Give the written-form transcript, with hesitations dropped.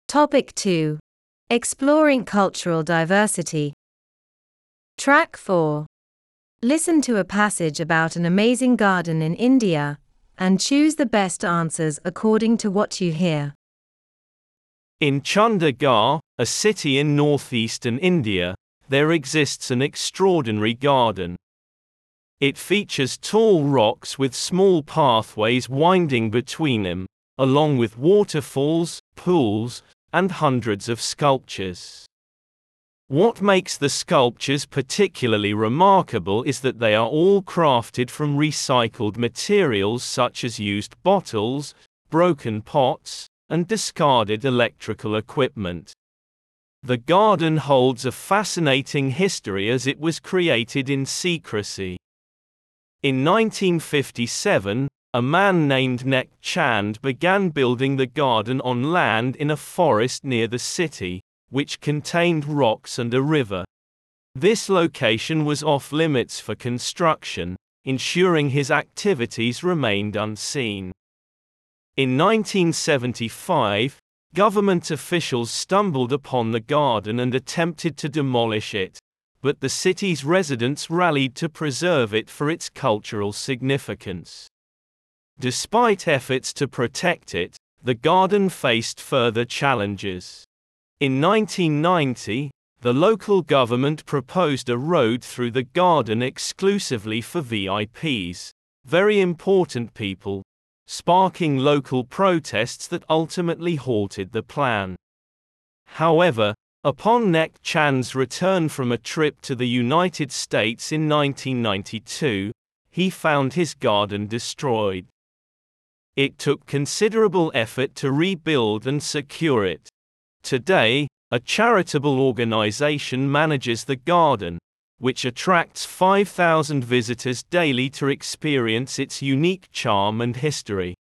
Topic 2. Exploring cultural diversity. Track 4. Listen to a passage about an amazing garden in India, and choose the best answers according to what you hear. In Chandigarh, a city in northeastern India, there exists an extraordinary garden. It features tall rocks with small pathways winding between them, along with waterfalls, pools, and hundreds of sculptures. What makes the sculptures particularly remarkable is that they are all crafted from recycled materials such as used bottles, broken pots, and discarded electrical equipment. The garden holds a fascinating history as it was created in secrecy. In 1957, a man named Nek Chand began building the garden on land in a forest near the city, which contained rocks and a river. This location was off-limits for construction, ensuring his activities remained unseen. In 1975, government officials stumbled upon the garden and attempted to demolish it, but the city's residents rallied to preserve it for its cultural significance. Despite efforts to protect it, the garden faced further challenges. In 1990, the local government proposed a road through the garden exclusively for VIPs, very important people, sparking local protests that ultimately halted the plan. However, upon Nek Chand's return from a trip to the United States in 1992, he found his garden destroyed. It took considerable effort to rebuild and secure it. Today, a charitable organization manages the garden, which attracts 5,000 visitors daily to experience its unique charm and history.